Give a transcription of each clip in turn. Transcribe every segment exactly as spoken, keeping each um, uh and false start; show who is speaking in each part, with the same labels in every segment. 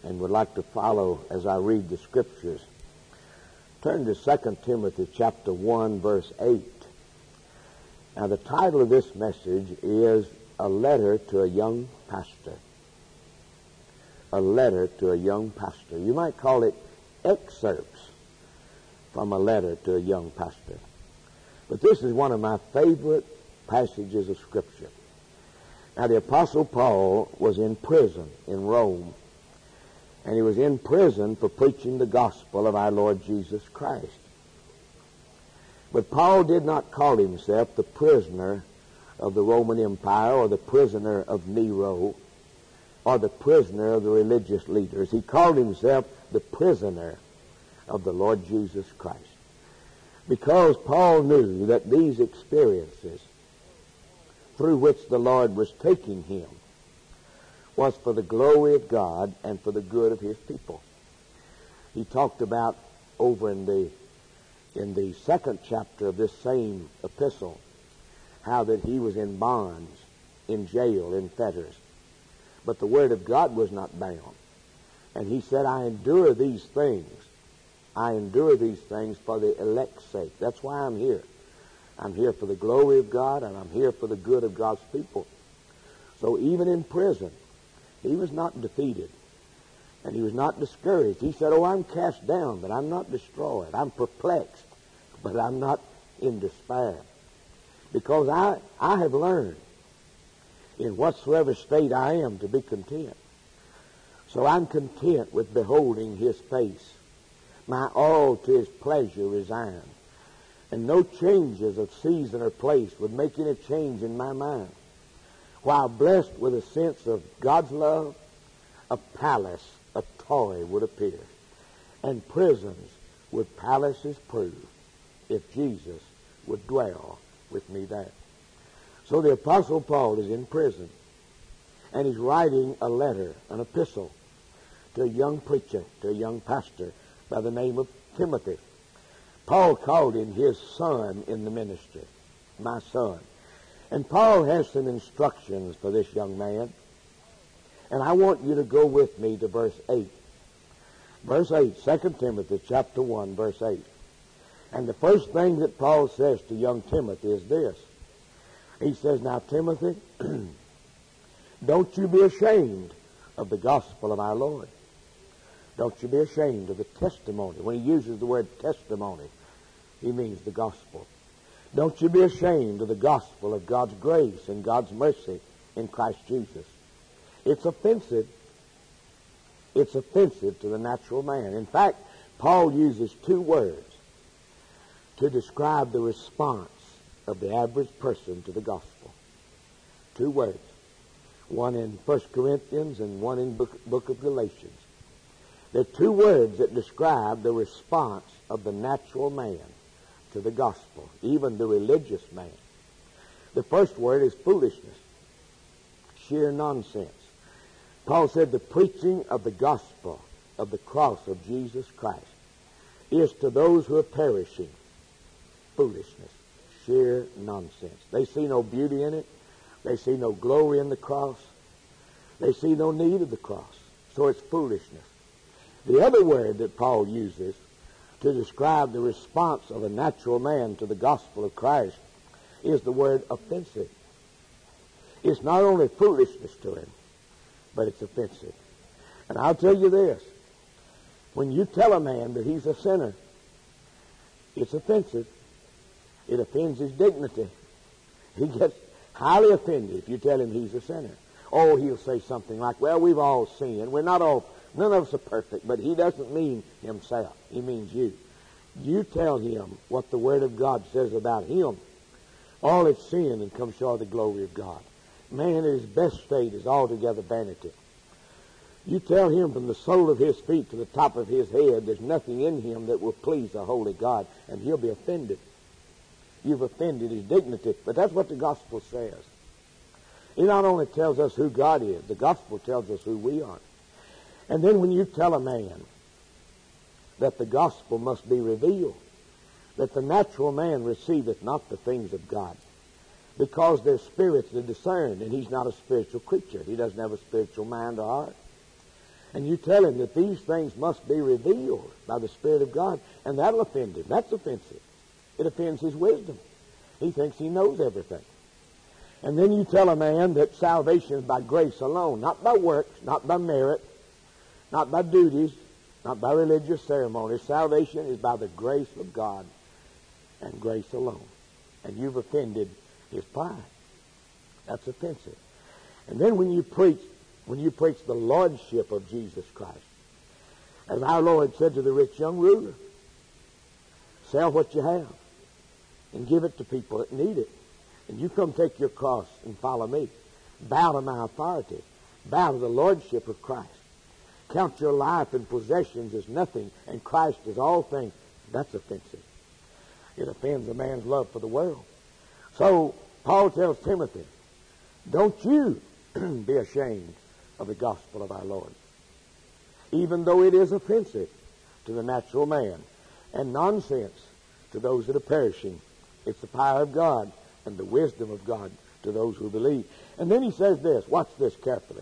Speaker 1: and would like to follow as I read the Scriptures. Turn to Second Timothy chapter one, verse eight. Now, the title of this message is A Letter to a Young Pastor. A letter to a young pastor. You might call it excerpts from a letter to a young pastor. But this is one of my favorite passages of Scripture. Now, the Apostle Paul was in prison in Rome, and he was in prison for preaching the gospel of our Lord Jesus Christ. But Paul did not call himself the prisoner of the Roman Empire or the prisoner of Nero or the prisoner of the religious leaders. He called himself the prisoner of the Lord Jesus Christ, because Paul knew that these experiences through which the Lord was taking him was for the glory of God and for the good of his people. He talked about over in the in the second chapter of this same epistle how that he was in bonds, in jail, in fetters. But the word of God was not bound. And he said, I endure these things. I endure these things for the elect's sake. That's why I'm here. I'm here for the glory of God, and I'm here for the good of God's people. So even in prison, he was not defeated, and he was not discouraged. He said, oh, I'm cast down, but I'm not destroyed. I'm perplexed, but I'm not in despair. Because I, I have learned in whatsoever state I am to be content. So I'm content with beholding his face. My all to his pleasure resign. And no changes of season or place would make any change in my mind. While blessed with a sense of God's love, a palace, a toy would appear. And prisons would palaces prove if Jesus would dwell with me there. So the Apostle Paul is in prison, and he's writing a letter, an epistle, to a young preacher, to a young pastor by the name of Timothy. Paul called him his son in the ministry, my son. And Paul has some instructions for this young man, and I want you to go with me to verse eight. Verse eight, Second Timothy chapter one, verse eight. And the first thing that Paul says to young Timothy is this. He says, now, Timothy, don't you be ashamed of the gospel of our Lord. Don't you be ashamed of the testimony. When he uses the word testimony, he means the gospel. Don't you be ashamed of the gospel of God's grace and God's mercy in Christ Jesus. It's offensive. It's offensive to the natural man. In fact, Paul uses two words to describe the response of the average person to the gospel. Two words. One in First Corinthians and one in book, book of Galatians. There are two words that describe the response of the natural man to the gospel, even the religious man. The first word is foolishness, sheer nonsense. Paul said the preaching of the gospel of the cross of Jesus Christ is to those who are perishing foolishness, sheer nonsense. They see no beauty in it. They see no glory in the cross. They see no need of the cross. So it's foolishness. The other word that Paul uses to describe the response of a natural man to the gospel of Christ is the word offensive. It's not only foolishness to him, but it's offensive. And I'll tell you this. When you tell a man that he's a sinner, it's offensive. It offends his dignity. He gets highly offended if you tell him he's a sinner. Oh, he'll say something like, well, we've all sinned. We're not all, none of us are perfect, but he doesn't mean himself. He means you. You tell him what the Word of God says about him. All have sinned and come short of the glory of God. Man in his best state is altogether vanity. You tell him from the sole of his feet to the top of his head, there's nothing in him that will please the holy God, and he'll be offended. You've offended his dignity. But that's what the gospel says. It not only tells us who God is, the gospel tells us who we are. And then when you tell a man that the gospel must be revealed, that the natural man receiveth not the things of God, because their spirits are discerned, and he's not a spiritual creature. He doesn't have a spiritual mind or heart. And you tell him that these things must be revealed by the Spirit of God, and that'll offend him. That's offensive. It offends his wisdom. He thinks he knows everything. And then you tell a man that salvation is by grace alone, not by works, not by merit, not by duties, not by religious ceremonies. Salvation is by the grace of God and grace alone. And you've offended his pride. That's offensive. And then when you preach, when you preach the lordship of Jesus Christ, as our Lord said to the rich young ruler, sell what you have and give it to people that need it. And you come take your cross and follow me. Bow to my authority. Bow to the lordship of Christ. Count your life and possessions as nothing, and Christ is all things. That's offensive. It offends a man's love for the world. So Paul tells Timothy, don't you be ashamed of the gospel of our Lord, even though it is offensive to the natural man and nonsense to those that are perishing. It's the power of God and the wisdom of God to those who believe. And then he says this, watch this carefully.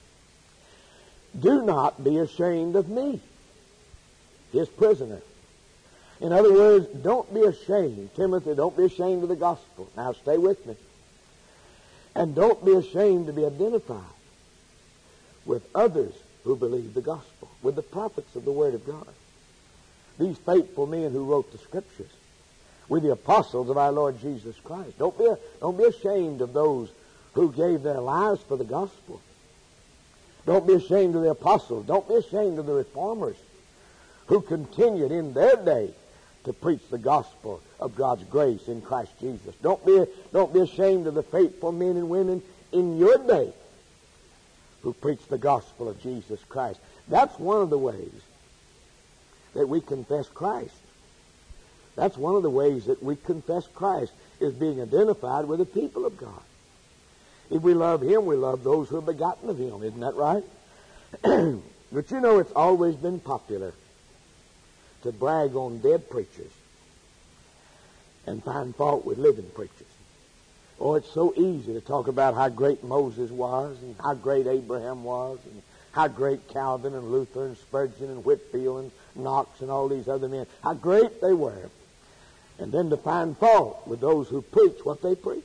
Speaker 1: Do not be ashamed of me, his prisoner. In other words, don't be ashamed. Timothy, don't be ashamed of the gospel. Now stay with me. And don't be ashamed to be identified with others who believe the gospel, with the prophets of the Word of God, these faithful men who wrote the Scriptures, with the apostles of our Lord Jesus Christ. Don't be, don't be ashamed of those who gave their lives for the gospel. Don't be ashamed of the apostles. Don't be ashamed of the reformers who continued in their day to preach the gospel of God's grace in Christ Jesus. Don't be, don't be ashamed of the faithful men and women in your day who preach the gospel of Jesus Christ. That's one of the ways that we confess Christ. That's one of the ways that we confess Christ, is being identified with the people of God. If we love Him, we love those who are begotten of Him. Isn't that right? But you know, it's always been popular to brag on dead preachers and find fault with living preachers. Oh, it's so easy to talk about how great Moses was and how great Abraham was and how great Calvin and Luther and Spurgeon and Whitefield and Knox and all these other men, how great they were. And then to find fault with those who preach what they preach.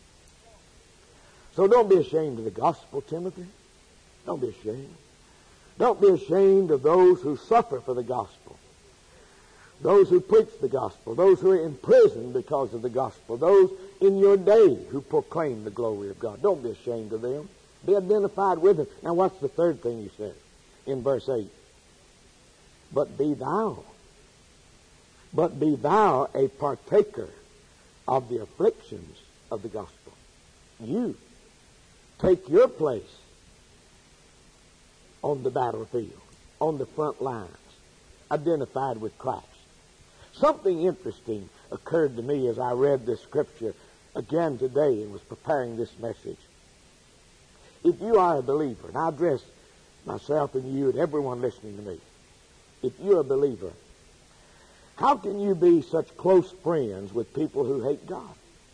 Speaker 1: So don't be ashamed of the gospel, Timothy. Don't be ashamed. Don't be ashamed of those who suffer for the gospel. Those who preach the gospel. Those who are in prison because of the gospel. Those in your day who proclaim the glory of God. Don't be ashamed of them. Be identified with them. Now what's the third thing he says in verse eight? But be thou. But be thou a partaker of the afflictions of the gospel. You take your place on the battlefield, on the front lines, identified with Christ. Something interesting occurred to me as I read this scripture again today and was preparing this message. If you are a believer, and I address myself and you and everyone listening to me, if you're a believer, how can you be such close friends with people who hate God,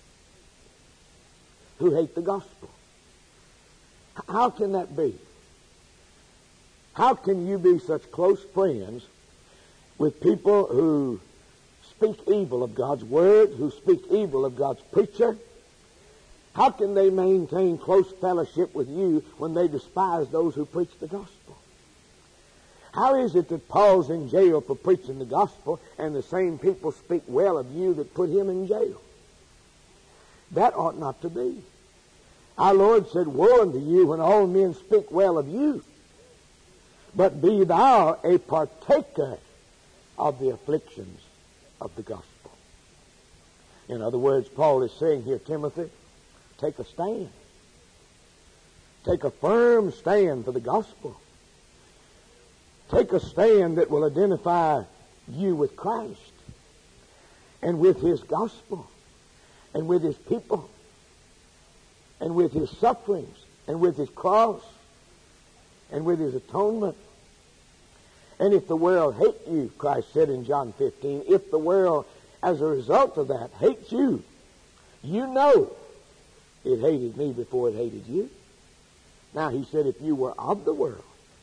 Speaker 1: who hate the gospel? How can that be? How can you be such close friends with people who speak evil of God's word, who speak evil of God's preacher? How can they maintain close fellowship with you when they despise those who preach the gospel? How is it that Paul's in jail for preaching the gospel and the same people speak well of you that put him in jail? That ought not to be. Our Lord said, woe unto you when all men speak well of you. But be thou a partaker of the afflictions of the gospel. In other words, Paul is saying here, Timothy, take a stand. Take a firm stand for the gospel. Take a stand that will identify you with Christ and with His gospel and with His people and with His sufferings and with His cross and with His atonement. And if the world hate you, Christ said in John fifteen, if the world as a result of that hates you, you know it hated me before it hated you. Now he said, if you were of the world,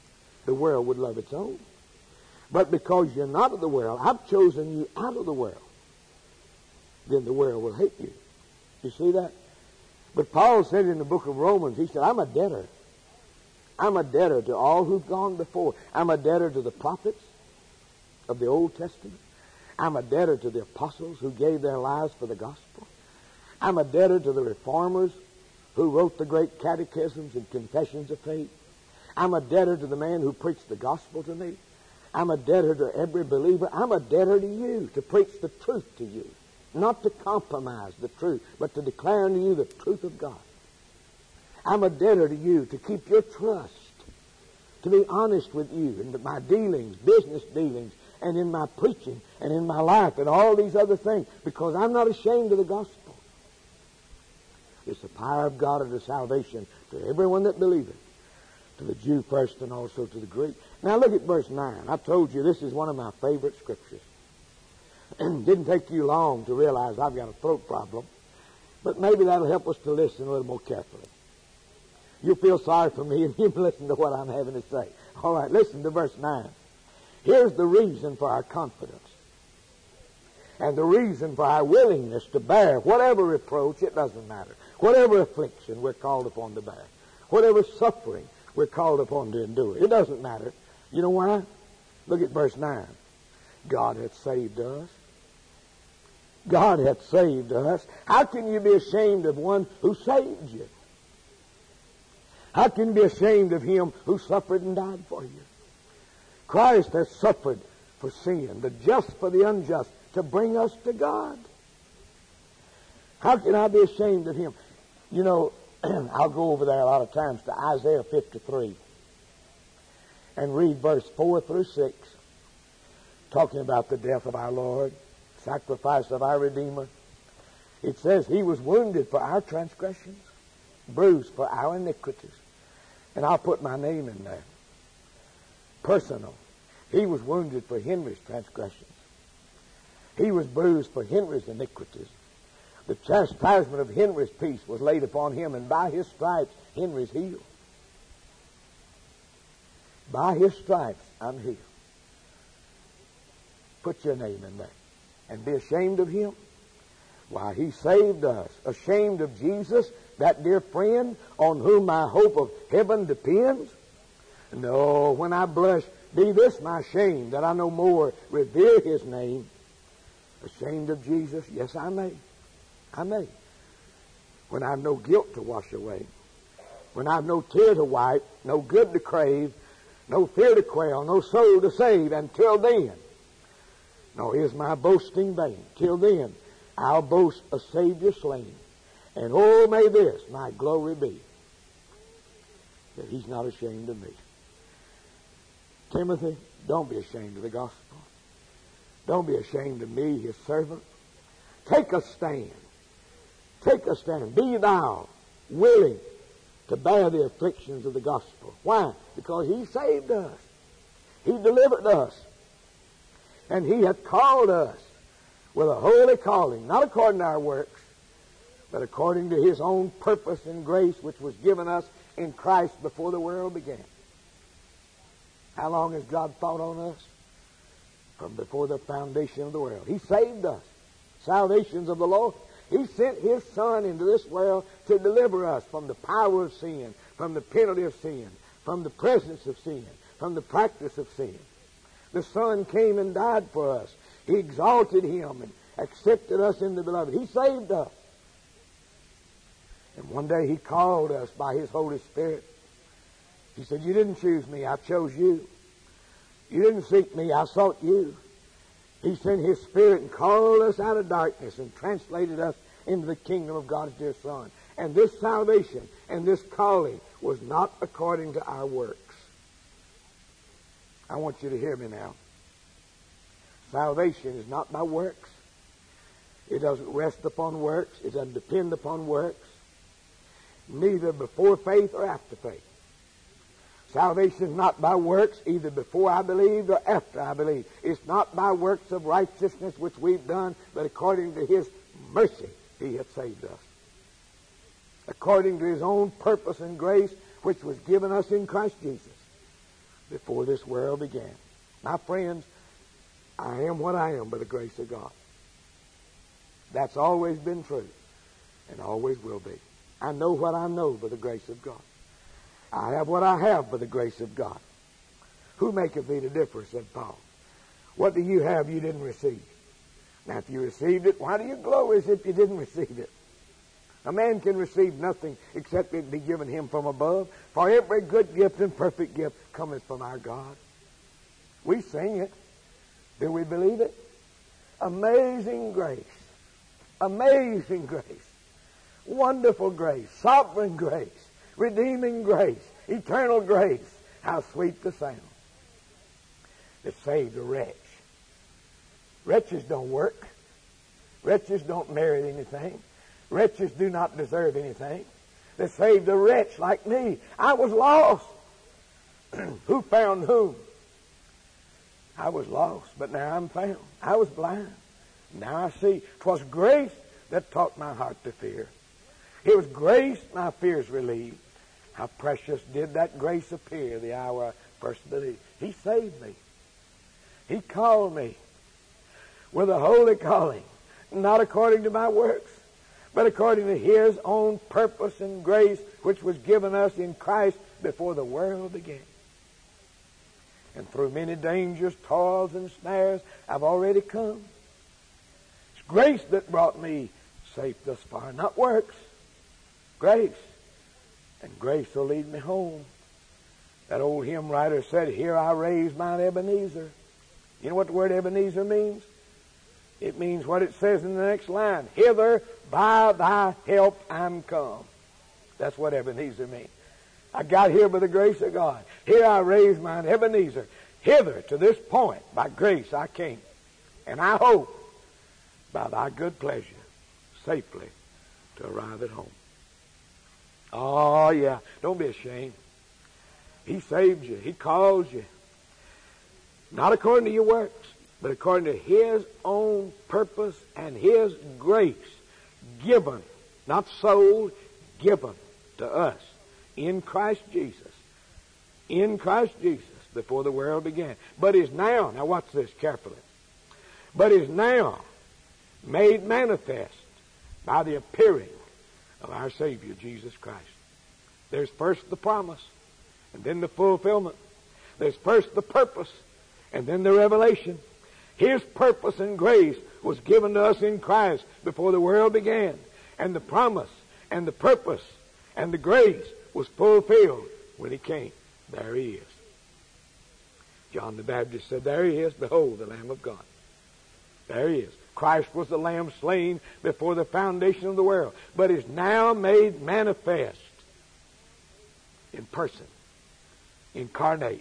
Speaker 1: the world would love its own. But because you're not of the world, I've chosen you out of the world, then the world will hate you. You see that? But Paul said in the book of Romans, he said, I'm a debtor. I'm a debtor to all who've gone before. I'm a debtor to the prophets of the Old Testament. I'm a debtor to the apostles who gave their lives for the gospel. I'm a debtor to the reformers who wrote the great catechisms and confessions of faith. I'm a debtor to the man who preached the gospel to me. I'm a debtor to every believer. I'm a debtor to you to preach the truth to you. Not to compromise the truth, but to declare unto you the truth of God. I'm a debtor to you to keep your trust, to be honest with you in my dealings, business dealings, and in my preaching, and in my life, and all these other things, because I'm not ashamed of the gospel. It's the power of God unto salvation to everyone that believeth, to the Jew first and also to the Greek. Now look at verse nine. I told you this is one of my favorite scriptures. Didn't take you long to realize I've got a throat problem, but maybe that'll help us to listen a little more carefully. You'll feel sorry for me if you listen to what I'm having to say. All right, listen to verse nine. Here's the reason for our confidence and the reason for our willingness to bear whatever reproach, it doesn't matter, whatever affliction we're called upon to bear, whatever suffering we're called upon to endure. It doesn't matter. You know why? Look at verse nine. God hath saved us. God hath saved us. How can you be ashamed of one who saved you? How can you be ashamed of him who suffered and died for you? Christ has suffered for sin, the just for the unjust, to bring us to God. How can I be ashamed of him? You know, I'll go over there a lot of times to Isaiah fifty-three and read verse four through six, talking about the death of our Lord, sacrifice of our Redeemer. It says, he was wounded for our transgressions, bruised for our iniquities. And I'll put my name in there. Personal. He was wounded for Henry's transgressions. He was bruised for Henry's iniquities. The chastisement of Henry's peace was laid upon him, and by his stripes, Henry's healed. By his stripes, I'm healed. Put your name in there. And be ashamed of him? Why, he saved us. Ashamed of Jesus, that dear friend on whom my hope of heaven depends? No, when I blush, be this my shame, that I no more revere his name. Ashamed of Jesus? Yes, I may. I may. When I've no guilt to wash away, when I've no tear to wipe, no good to crave, no fear to quail, no soul to save, until then, nor is my boasting vain. Till then, I'll boast a Savior slain. And oh, may this my glory be, that he's not ashamed of me. Timothy, don't be ashamed of the gospel. Don't be ashamed of me, his servant. Take a stand. Take a stand. Be thou willing to bear the afflictions of the gospel. Why? Because he saved us. He delivered us. And he hath called us with a holy calling, not according to our works, but according to his own purpose and grace, which was given us in Christ before the world began. How long has God thought on us? From before the foundation of the world. He saved us. Salvation's of the Lord. He sent his Son into this world to deliver us from the power of sin, from the penalty of sin, from the presence of sin, from the practice of sin. The Son came and died for us. He exalted him and accepted us in the beloved. He saved us. And one day he called us by his Holy Spirit. He said, you didn't choose me, I chose you. You didn't seek me, I sought you. He sent his Spirit and called us out of darkness and translated us into the kingdom of God's dear Son. And this salvation and this calling was not according to our works. I want you to hear me now. Salvation is not by works. It doesn't rest upon works. It doesn't depend upon works. Neither before faith or after faith. Salvation is not by works, either before I believed or after I believed. It's not by works of righteousness which we've done, but according to his mercy he hath saved us. According to his own purpose and grace which was given us in Christ Jesus.
Speaker 2: before this world began. My friends, I am what I am by the grace of God. That's always been true and always will be. I know what I know by the grace of God. I have what I have by the grace of God. Who maketh thee to differ, said Paul. What do you have you didn't receive? Now, if you received it, why do you glory as if you didn't receive it? A man can receive nothing except it be given him from above. For every good gift and perfect gift cometh from our God. We sing it. Do we believe it? Amazing grace. Amazing grace. Wonderful grace. Sovereign grace. Redeeming grace. Eternal grace. How sweet the sound that saved a wretch. Wretches don't work. Wretches don't merit anything. Wretches do not deserve anything. That saved a wretch like me. I was lost. Who found whom? I was lost, but now I'm found. I was blind. Now I see. 'Twas grace that taught my heart to fear. It was grace my fears relieved. How precious did that grace appear the hour I first believed. He saved me. He called me with a holy calling, not according to my works, but according to His own purpose and grace, which was given us in Christ before the world began. And through many dangers, toils, and snares, I've already come. It's grace that brought me safe thus far, not works. Grace. And grace will lead me home. That old hymn writer said, here I raise mine Ebenezer. You know what the word Ebenezer means? It means what it says in the next line. Hither by thy help I'm come. That's what Ebenezer means. I got here by the grace of God. Here I raise mine Ebenezer. Hither to this point by grace I came. And I hope by thy good pleasure safely to arrive at home. Oh yeah, don't be ashamed. He saved you. He calls you. Not according to your works, but according to His own purpose and His grace given, not sold, given to us in Christ Jesus. In Christ Jesus before the world began. But is now, now watch this carefully, but is now made manifest by the appearing of our Savior Jesus Christ. There's first the promise and then the fulfillment. There's first the purpose and then the revelation. His purpose and grace was given to us in Christ before the world began. And the promise and the purpose and the grace was fulfilled when He came. There He is. John the Baptist said, there He is, behold the Lamb of God. There He is. Christ was the Lamb slain before the foundation of the world, but is now made manifest in person, incarnate.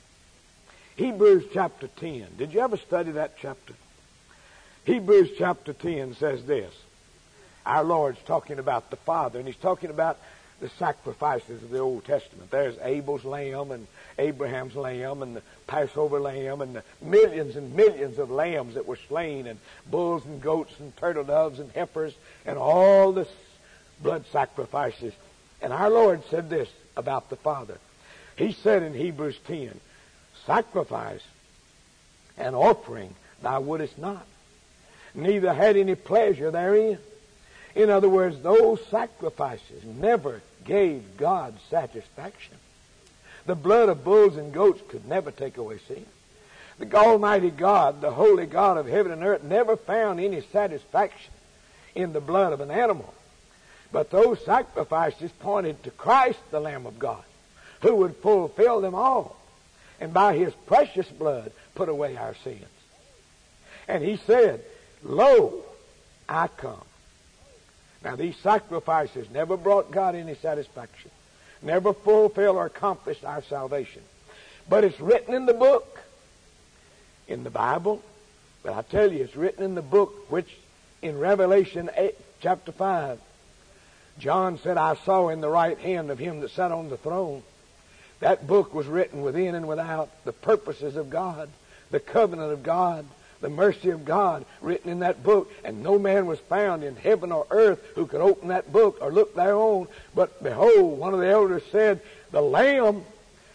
Speaker 2: Hebrews chapter ten. Did you ever study that chapter? Hebrews chapter ten says this. Our Lord's talking about the Father, and He's talking about the sacrifices of the Old Testament. There's Abel's lamb and Abraham's lamb and the Passover lamb and the millions and millions of lambs that were slain, and bulls and goats and turtle doves and heifers and all the blood sacrifices. And our Lord said this about the Father. He said in Hebrews ten, sacrifice and offering thou wouldest not, neither had any pleasure therein. In other words, those sacrifices never gave God satisfaction. The blood of bulls and goats could never take away sin. The Almighty God, the holy God of heaven and earth, never found any satisfaction in the blood of an animal. But those sacrifices pointed to Christ, the Lamb of God, who would fulfill them all, and by His precious blood put away our sins. And He said, lo, I come. Now, these sacrifices never brought God any satisfaction, never fulfilled or accomplished our salvation. But it's written in the book, in the Bible. But I tell you, it's written in the book which in Revelation eight, chapter five, John said, I saw in the right hand of Him that sat on the throne. That book was written within and without, the purposes of God, the covenant of God, the mercy of God written in that book. And no man was found in heaven or earth who could open that book or look thereon. But behold, one of the elders said, the Lamb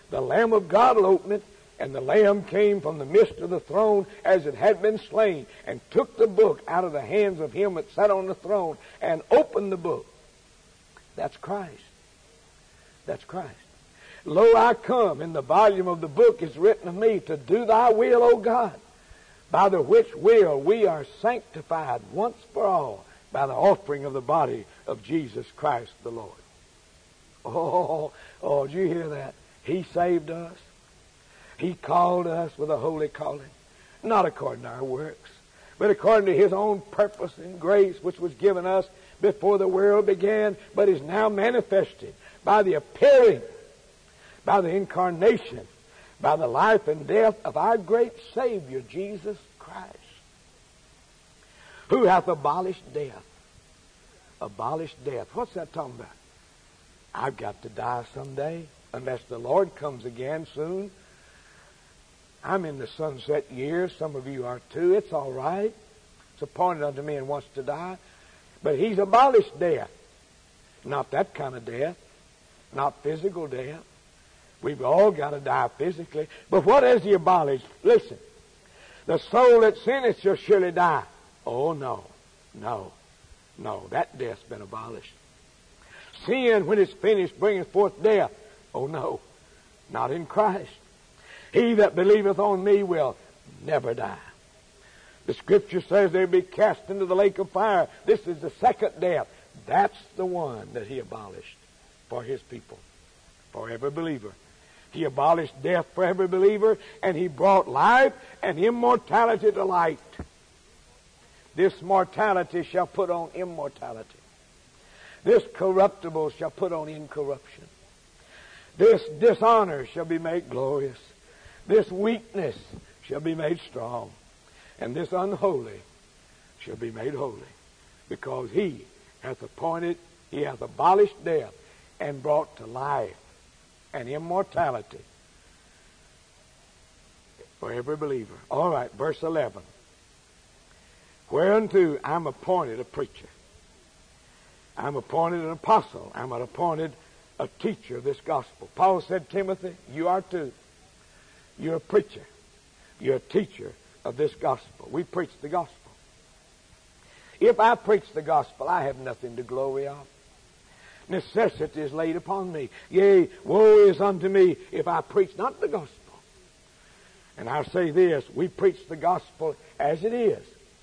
Speaker 2: The Lamb of God will open it, and the Lamb came from the midst of the throne as it had been slain, and took the book out of the hands of him that sat on the throne, and opened the book. That's Christ. That's Christ. Lo, I come, in the volume of the book is written of me, to do thy will, O God, by the which will we are sanctified once for all by the offering of the body of Jesus Christ the Lord. Oh, oh, did you hear that? He saved us. He called us with a holy calling, not according to our works, but according to his own purpose and grace, which was given us before the world began, but is now manifested by the appearing, by the incarnation, by the life and death of our great Savior, Jesus Christ, who hath abolished death. Abolished death. What's that talking about? I've got to die someday, unless the Lord comes again soon. I'm in the sunset years. Some of you are too. It's all right. It's appointed unto me and wants to die. But he's abolished death. Not that kind of death. Not physical death. We've all got to die physically. But what has he abolished? Listen. The soul that sinneth shall surely die. Oh, no. No. No. That death's been abolished. Sin, when it's finished, bringeth forth death. Oh, no. Not in Christ. He that believeth on me will never die. The Scripture says they'll be cast into the lake of fire. This is the second death. That's the one that he abolished for his people, for every believer. He abolished death for every believer, and he brought life and immortality to light. This mortality shall put on immortality. This corruptible shall put on incorruption. This dishonor shall be made glorious. This weakness shall be made strong. And this unholy shall be made holy. Because he hath appointed, he hath abolished death and brought to life and immortality for every believer. All right, verse eleven. Whereunto I'm appointed a preacher. I'm appointed an apostle. I'm appointed a teacher of this gospel. Paul said, Timothy, you are too. You're a preacher. You're a teacher of this gospel. We preach the gospel. If I preach the gospel, I have nothing to glory of. Necessity is laid upon me. Yea, woe is unto me if I preach not the gospel. And I say this, we preach the gospel as it is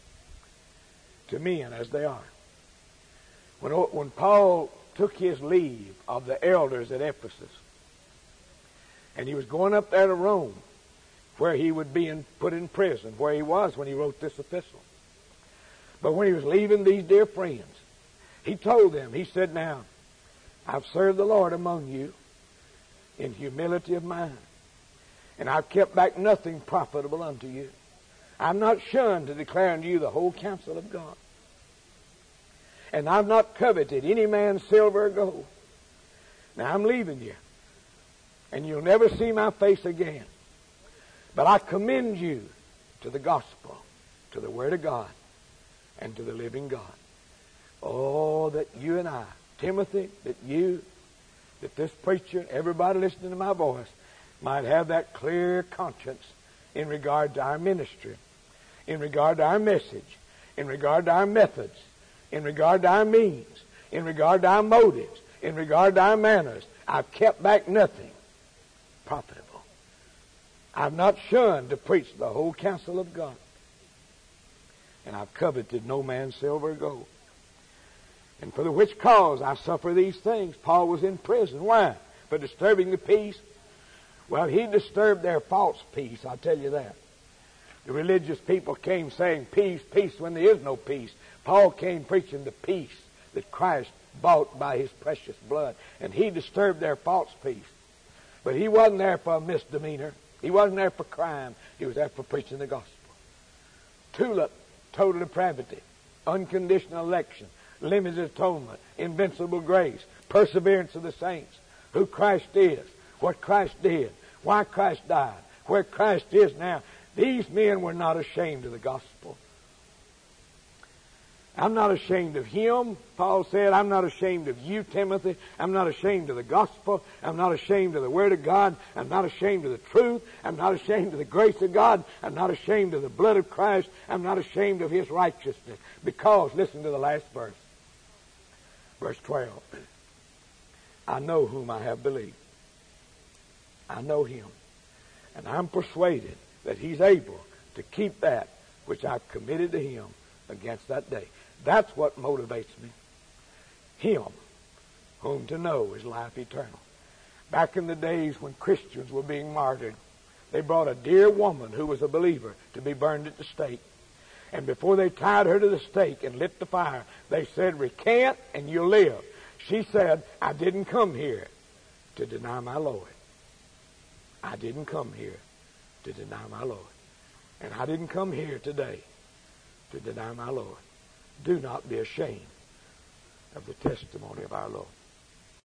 Speaker 2: to men as they are. When, when Paul took his leave of the elders at Ephesus, and he was going up there to Rome, where he would be in, put in prison, where he was when he wrote this epistle. But when he was leaving these dear friends, he told them, he said, now, I've served the Lord among you in humility of mind, and I've kept back nothing profitable unto you. I'm not shunned to declare unto you the whole counsel of God. And I've not coveted any man's silver or gold. Now I'm leaving you, and you'll never see my face again. But I commend you to the gospel, to the Word of God, and to the living God. Oh, that you and I, Timothy, that you, that this preacher, everybody listening to my voice, might have that clear conscience in regard to our ministry, in regard to our message, in regard to our methods, in regard to our means, in regard to our motives, in regard to our manners. I've kept back nothing profitable. I've not shunned to preach the whole counsel of God. And I've coveted no man's silver or gold. And for the which cause I suffer these things. Paul was in prison. Why? For disturbing the peace? Well, he disturbed their false peace, I'll tell you that. The religious people came saying peace, peace, when there is no peace. Paul came preaching the peace that Christ bought by his precious blood. And he disturbed their false peace. But he wasn't there for a misdemeanor. He wasn't there for crime. He was there for preaching the gospel. Tulip, total depravity, unconditional election, limited atonement, invincible grace, perseverance of the saints, who Christ is, what Christ did, why Christ died, where Christ is now. These men were not ashamed of the gospel. I'm not ashamed of him, Paul said. I'm not ashamed of you, Timothy. I'm not ashamed of the gospel. I'm not ashamed of the word of God. I'm not ashamed of the truth. I'm not ashamed of the grace of God. I'm not ashamed of the blood of Christ. I'm not ashamed of his righteousness. Because, listen to the last verse. Verse twelve. I know whom I have believed. I know him. And I'm persuaded that he's able to keep that which I've committed to him against that day. That's what motivates me. Him, whom to know is life eternal. Back in the days when Christians were being martyred, they brought a dear woman who was a believer to be burned at the stake. And before they tied her to the stake and lit the fire, they said, recant and you'll live. She said, I didn't come here to deny my Lord. I didn't come here to deny my Lord. And I didn't come here today to deny my Lord. Do not be ashamed of the testimony of our Lord.